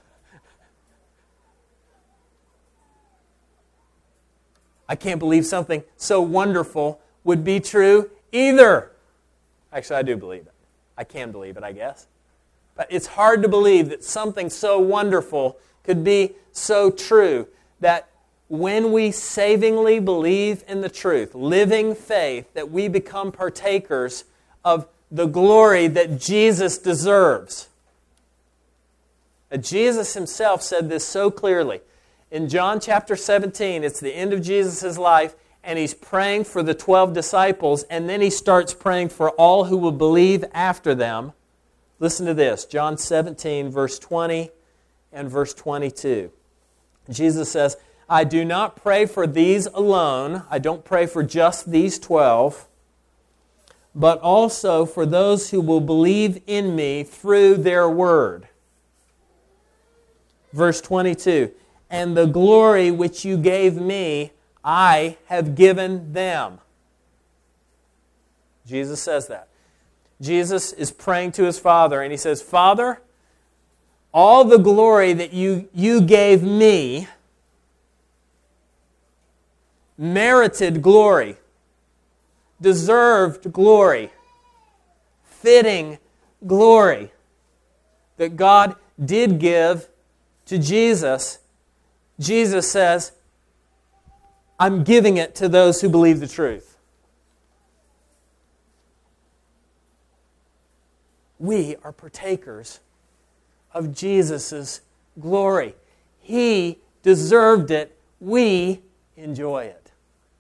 I can't believe something so wonderful would be true either. Actually, I do believe it. I can believe it, I guess. But it's hard to believe that something so wonderful could be so true, that when we savingly believe in the truth, living faith, that we become partakers of the glory that Jesus deserves. Jesus himself said this so clearly. In John chapter 17, it's the end of Jesus' life, and he's praying for the 12 disciples, and then he starts praying for all who will believe after them. Listen to this, John 17, verse 20 and verse 22. Jesus says, I do not pray for these alone. I don't pray for just these 12, but also for those who will believe in me through their word. Verse 22, and the glory which you gave me, I have given them. Jesus says that. Jesus is praying to his Father, and he says, Father, all the glory that you gave me, merited glory, deserved glory, fitting glory that God did give to Jesus, Jesus says, I'm giving it to those who believe the truth. We are partakers of Jesus' glory. He deserved it. We enjoy it.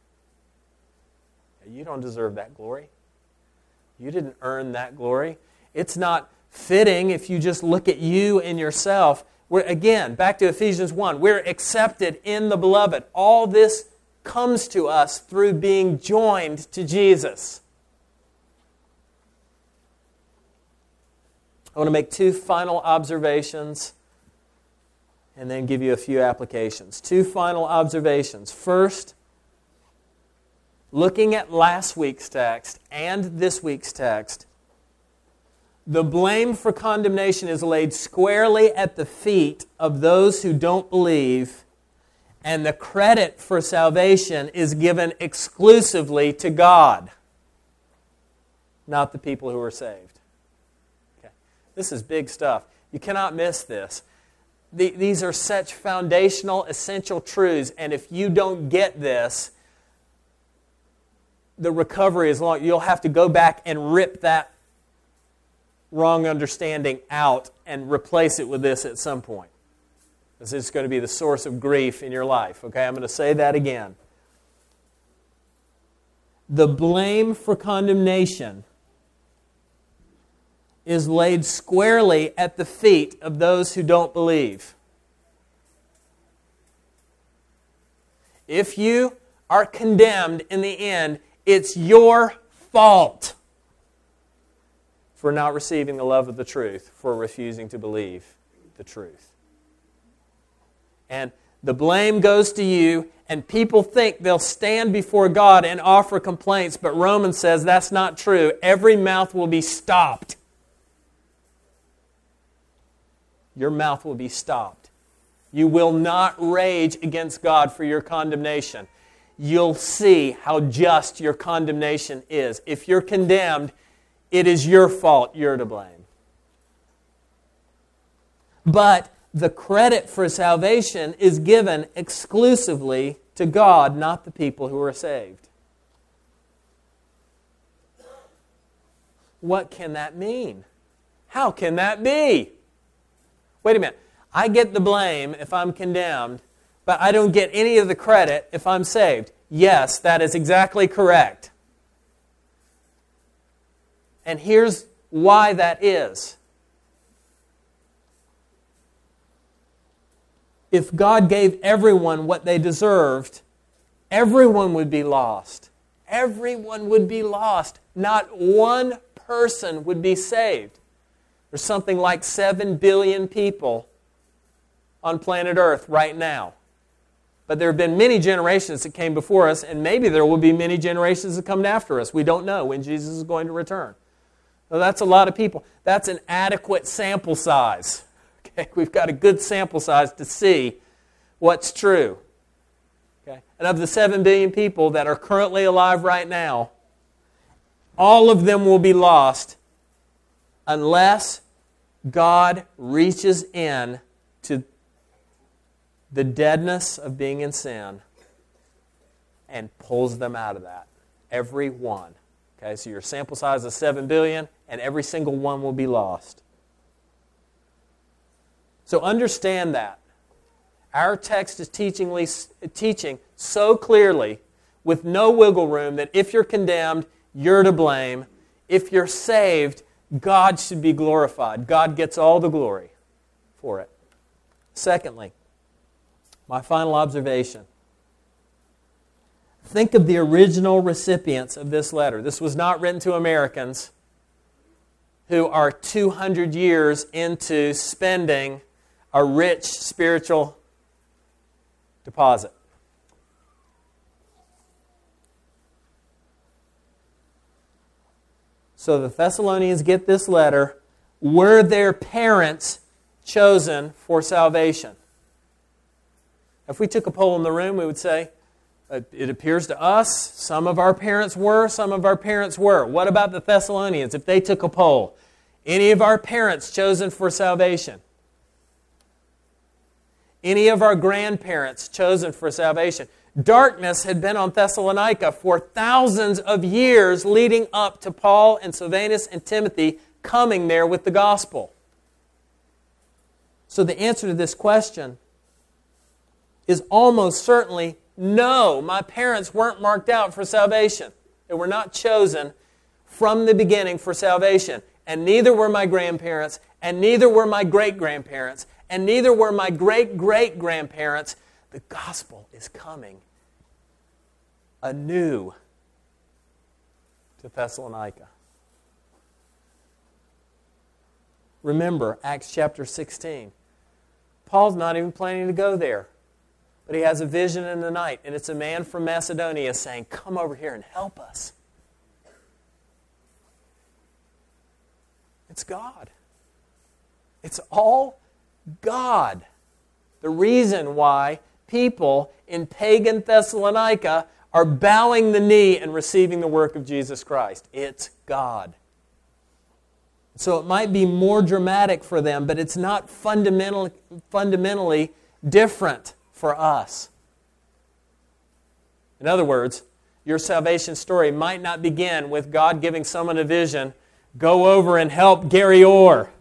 You don't deserve that glory. You didn't earn that glory. It's not fitting if you just look at you and yourself. Again, back to Ephesians 1, we're accepted in the Beloved. All this comes to us through being joined to Jesus. I want to make two final observations and then give you a few applications. Two final observations. First, looking at last week's text and this week's text, the blame for condemnation is laid squarely at the feet of those who don't believe, and the credit for salvation is given exclusively to God, not the people who are saved. Okay. This is big stuff. You cannot miss this. These are such foundational, essential truths, and if you don't get this, the recovery is long. You'll have to go back and rip that wrong understanding out and replace it with this at some point. This is going to be the source of grief in your life. Okay, I'm going to say that again. The blame for condemnation is laid squarely at the feet of those who don't believe. If you are condemned in the end, it's your fault for not receiving the love of the truth, for refusing to believe the truth. And the blame goes to you, and people think they'll stand before God and offer complaints, but Romans says that's not true. Every mouth will be stopped. Your mouth will be stopped. You will not rage against God for your condemnation. You'll see how just your condemnation is. If you're condemned, it is your fault. You're to blame. But the credit for salvation is given exclusively to God, not the people who are saved. What can that mean? How can that be? Wait a minute. I get the blame if I'm condemned, but I don't get any of the credit if I'm saved. Yes, that is exactly correct. And here's why that is. if God gave everyone what they deserved, everyone would be lost. Everyone would be lost. Not one person would be saved. There's something like 7 billion people on planet Earth right now. But there have been many generations that came before us, and maybe there will be many generations that come after us. We don't know when Jesus is going to return. So that's a lot of people. That's an adequate sample size. Okay? We've got a good sample size to see what's true. Okay? And of the 7 billion people that are currently alive right now, all of them will be lost unless God reaches in to the deadness of being in sin and pulls them out of that. Every one. Okay, so your sample size is 7 billion, and every single one will be lost. So understand that. Our text is teaching so clearly, with no wiggle room, that if you're condemned, you're to blame. If you're saved, God should be glorified. God gets all the glory for it. Secondly, my final observation. Think of the original recipients of this letter. This was not written to Americans who are 200 years into spending a rich spiritual deposit. So the Thessalonians get this letter. Were their parents chosen for salvation? If we took a poll in the room, we would say, it appears to us, some of our parents were, some of our parents were. What about the Thessalonians? If they took a poll, any of our parents chosen for salvation? Any of our grandparents chosen for salvation? Darkness had been on Thessalonica for thousands of years leading up to Paul and Silvanus and Timothy coming there with the gospel. So the answer to this question is almost certainly no. My parents weren't marked out for salvation. They were not chosen from the beginning for salvation. And neither were my grandparents, and neither were my great-grandparents, and neither were my great-great-grandparents. The gospel is coming anew to Thessalonica. Remember, Acts chapter 16. Paul's not even planning to go there. But he has a vision in the night, and it's a man from Macedonia saying, come over here and help us. It's God. It's all God. The reason why people in pagan Thessalonica are bowing the knee and receiving the work of Jesus Christ. It's God. So it might be more dramatic for them, but it's not fundamentally different for us. In other words, your salvation story might not begin with God giving someone a vision, go over and help Gary Orr.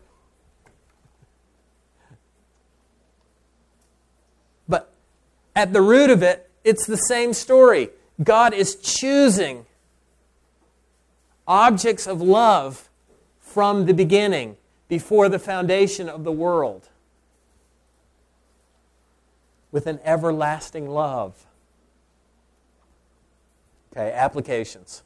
But at the root of it, it's the same story. God is choosing objects of love from the beginning, before the foundation of the world, with an everlasting love. Okay, applications.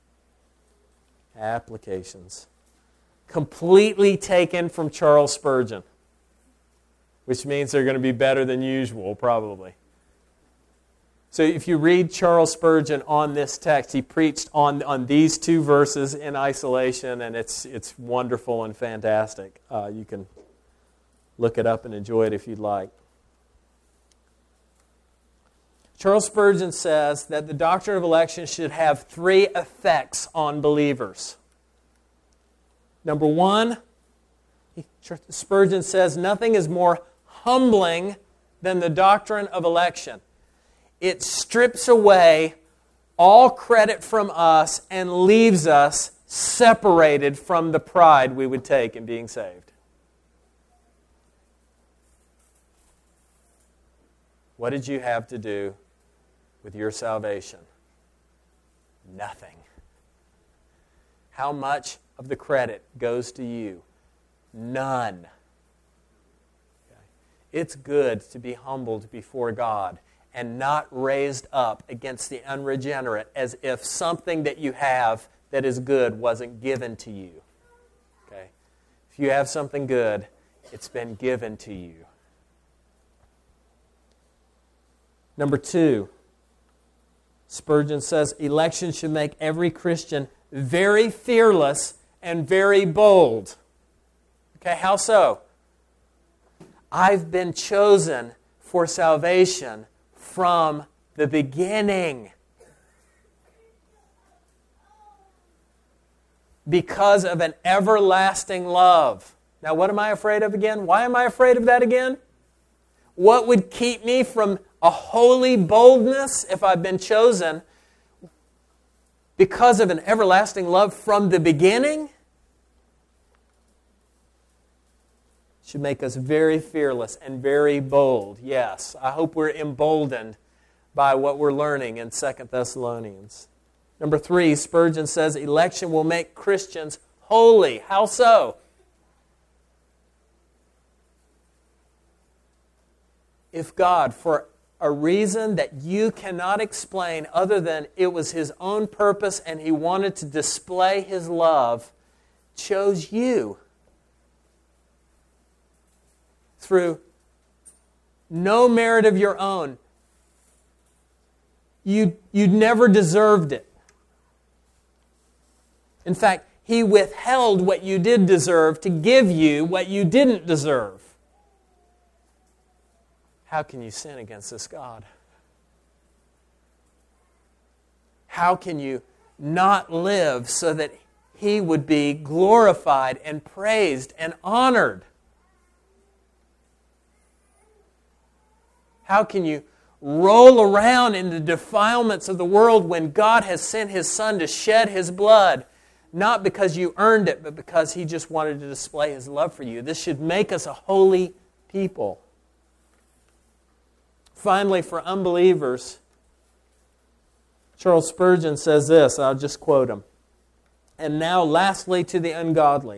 Applications. Completely taken from Charles Spurgeon, which means they're going to be better than usual, probably. So if you read Charles Spurgeon on this text, he preached on these two verses in isolation, and it's wonderful and fantastic. You can look it up and enjoy it if you'd like. Charles Spurgeon says that the doctrine of election should have 3 effects on believers. Number 1, Spurgeon says nothing is more humbling than the doctrine of election. It strips away all credit from us and leaves us separated from the pride we would take in being saved. What did you have to do with your salvation? Nothing. How much of the credit goes to you? None. Okay. It's good to be humbled before God and not raised up against the unregenerate as if something that you have that is good wasn't given to you. Okay? If you have something good, it's been given to you. Number 2, Spurgeon says, election should make every Christian very fearless and very bold. Okay, how so? I've been chosen for salvation from the beginning. Because of an everlasting love. Now, what am I afraid of again? Why am I afraid of that again? What would keep me from a holy boldness if I've been chosen because of an everlasting love from the beginning? It should make us very fearless and very bold. Yes, I hope we're emboldened by what we're learning in 2 Thessalonians. Number 3, Spurgeon says election will make Christians holy. How so? If God, for a reason that you cannot explain other than it was His own purpose and He wanted to display His love, chose you through no merit of your own, you'd never deserved it. In fact, He withheld what you did deserve to give you what you didn't deserve. How can you sin against this God? How can you not live so that He would be glorified and praised and honored? How can you roll around in the defilements of the world when God has sent His Son to shed His blood? Not because you earned it, but because He just wanted to display His love for you. This should make us a holy people. Finally, for unbelievers, Charles Spurgeon says this, I'll just quote him. And now, lastly, to the ungodly.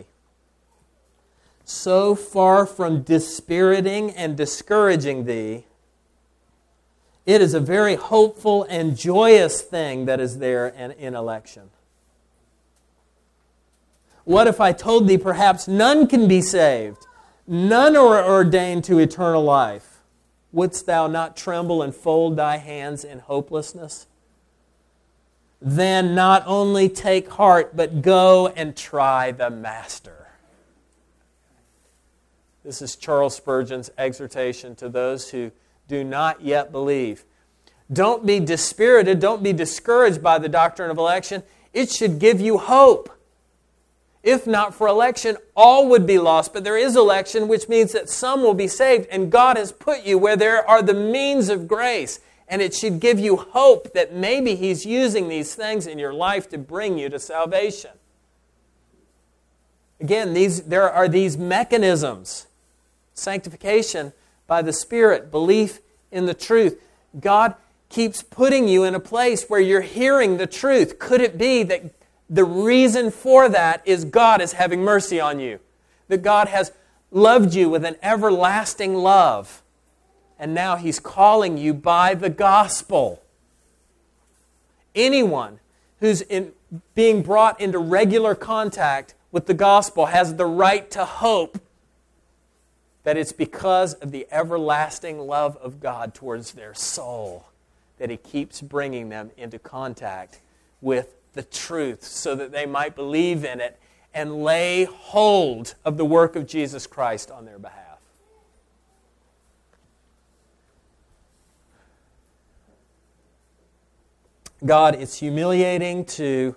So far from dispiriting and discouraging thee, it is a very hopeful and joyous thing that is there in election. What if I told thee perhaps none can be saved, none are ordained to eternal life? Wouldst thou not tremble and fold thy hands in hopelessness? Then not only take heart, but go and try the Master. This is Charles Spurgeon's exhortation to those who do not yet believe. Don't be dispirited, don't be discouraged by the doctrine of election. It should give you hope. If not for election, all would be lost. But there is election, which means that some will be saved. And God has put you where there are the means of grace. And it should give you hope that maybe He's using these things in your life to bring you to salvation. Again, there are these mechanisms. Sanctification by the Spirit, belief in the truth. God keeps putting you in a place where you're hearing the truth. Could it be that the reason for that is God is having mercy on you? That God has loved you with an everlasting love. And now He's calling you by the gospel. Anyone who's being brought into regular contact with the gospel has the right to hope that it's because of the everlasting love of God towards their soul that He keeps bringing them into contact with the truth so that they might believe in it and lay hold of the work of Jesus Christ on their behalf. God, it's humiliating to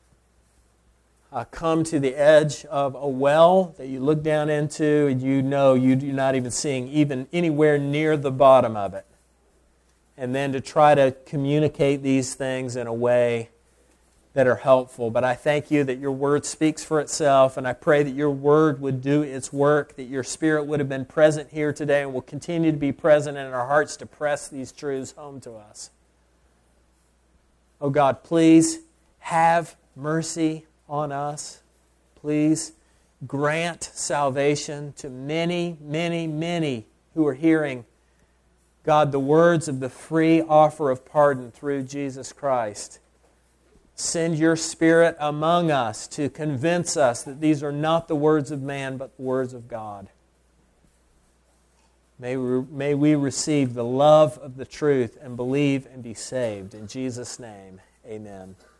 come to the edge of a well that you look down into and you know you're not even seeing even anywhere near the bottom of it. And then to try to communicate these things in a way that are helpful. But I thank You that Your Word speaks for itself, and I pray that Your Word would do its work, that Your Spirit would have been present here today and will continue to be present in our hearts to press these truths home to us. Oh God, please have mercy on us. Please grant salvation to many, many, many who are hearing, God, the words of the free offer of pardon through Jesus Christ. Send your Spirit among us to convince us that these are not the words of man, but the words of God. May we receive the love of the truth and believe and be saved. In Jesus' name, amen.